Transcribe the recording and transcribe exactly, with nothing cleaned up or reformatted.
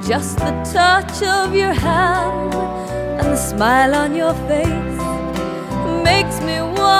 Just the touch of your hand and the smile on your face makes me want